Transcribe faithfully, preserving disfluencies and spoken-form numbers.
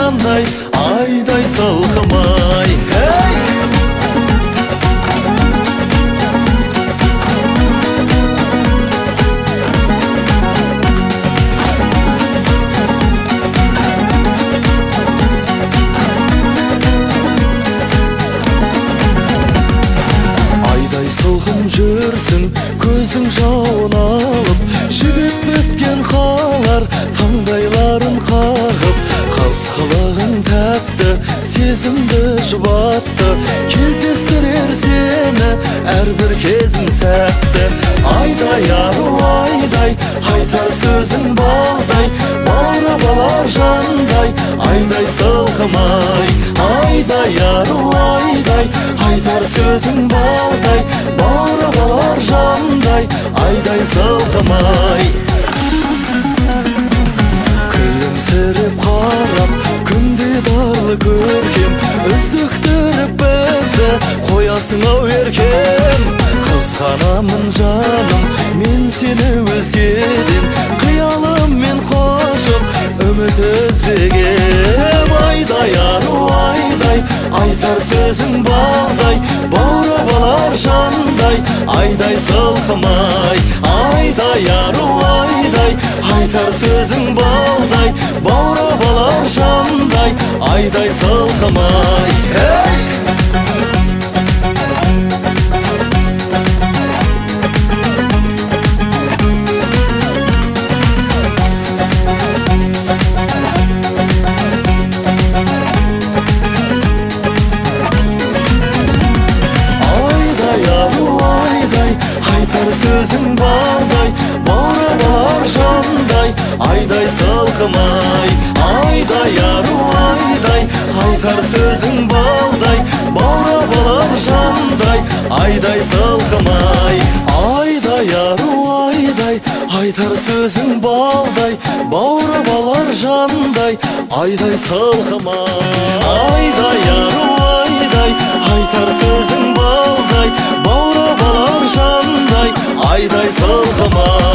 жандай, айдай салқымай. Айдай салқын жүрсің, көздің жауын алып, жібек біткен қалар таңдайларын қағып, қас қылығың тәтті, сезімді жұбатты, кездестірер сені әрбір кезің сәтті. Айдай ару айдай, айтар сөзің балдай, баурап алар жандай, айдай салқымай. Айдай ару айдай, айтар сөзің балдай, баурап алар жандай, айдай салқымай. Күлімсіреп қарап, күнде дарлы көркем, үздіктіріп бізді қоясың ау еркем. Қызғанамын жаным, мен сені өзгеден, қиялыммен қошып, үміт үзбегем. Айдай ару айдай, айтар сөзің балдай, баурап алар жандай, айдай салқымай. Айдай ару айдай, айтар сөзің балдай, баурап алар жандай, айдай салқымай. Айтар сөзің балдай, баурап алар жандай, айдай салқымай. Айдай ару айдай, айтар сөзің балдай, баурап алар жандай, айдай салқымай. Айдай ару айдай, айтар сөзің балдай, баурап алар жандай, айдай салқымай. Айдай ару айдай, айтар сөзің балдай, баурап алар жандай, айдай салқымай.